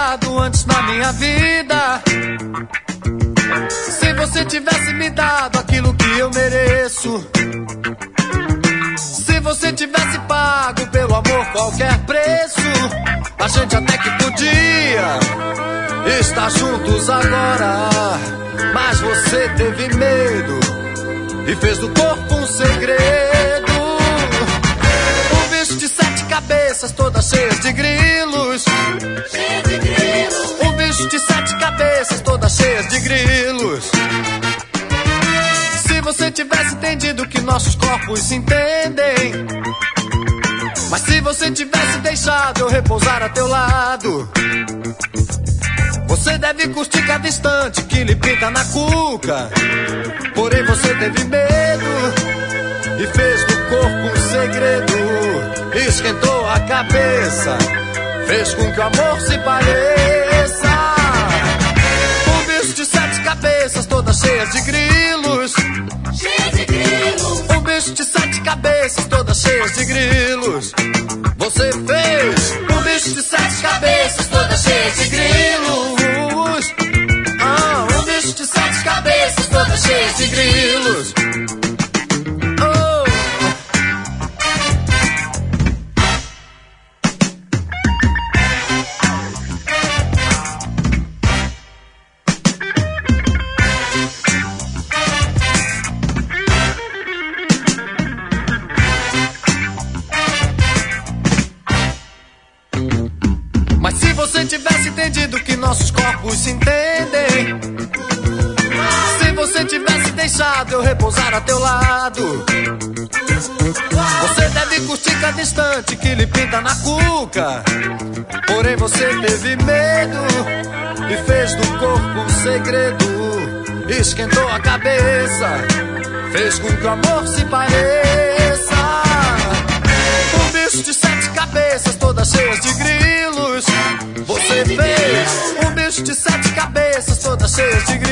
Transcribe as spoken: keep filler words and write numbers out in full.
chegado antes na minha vida. Se você tivesse me dado aquilo que eu mereço, se você tivesse pago pelo amor qualquer preço, a gente até que podia estar juntos agora. Mas você teve medo e fez do corpo um segredo. Um bicho de sete cabeças, todas cheias de grilos. Cheia de grilos. Um bicho de sete cabeças, todas cheias de grilos. Se você tivesse entendido que nossos corpos se entendem, mas se você tivesse deixado eu repousar a teu lado, você deve curtir cada instante que lhe pinta na cuca. Porém você teve medo e fez do corpo um segredo. Esquentou a cabeça, fez com que o amor se pareça. Um bicho de sete cabeças, todas cheias de grilos. Cheia de grilos. Um bicho de sete cabeças, todas cheias de grilos. Você fez um bicho de sete cabeças, todas cheias de grilos. Ah, um bicho de sete cabeças, todas cheias de grilos. Oh. Mas se você tivesse entendido que nossos corpos se entendem, se você tivesse deixado eu repousar a teu lado, você deve curtir cada instante que lhe pinta na cuca. Porém você teve medo e fez do corpo um segredo. Esquentou a cabeça, fez com que o amor se pareça. Um bicho de sete cabeças, todas cheias de grilos. Você fez um bicho de sete cabeças, todas cheias de grilos.